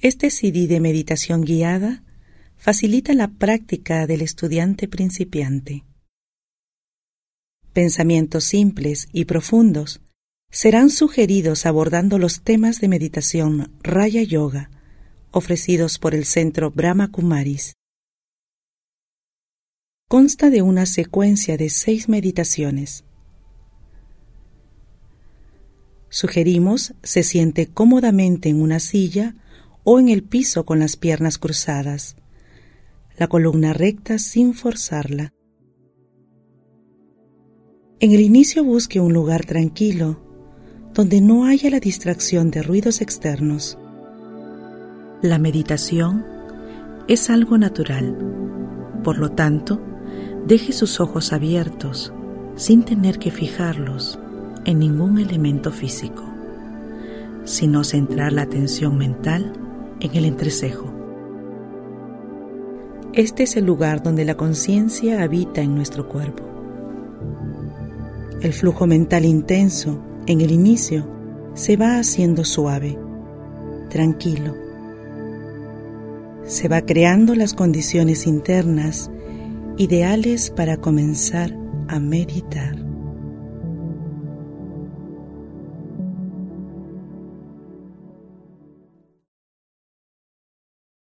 Este CD de meditación guiada facilita la práctica del estudiante principiante. Pensamientos simples y profundos serán sugeridos abordando los temas de meditación Raya Yoga ofrecidos por el Centro Brahma Kumaris. Consta de una secuencia de 6 meditaciones. Sugerimos se siente cómodamente en una silla o en el piso con las piernas cruzadas, la columna recta sin forzarla. En el inicio busque un lugar tranquilo, donde no haya la distracción de ruidos externos. La meditación es algo natural, por lo tanto, deje sus ojos abiertos, sin tener que fijarlos en ningún elemento físico, sino centrar la atención mental en el entrecejo. Este es el lugar donde la conciencia habita en nuestro cuerpo. El flujo mental intenso, en el inicio, se va haciendo suave, tranquilo. Se va creando las condiciones internas ideales para comenzar a meditar.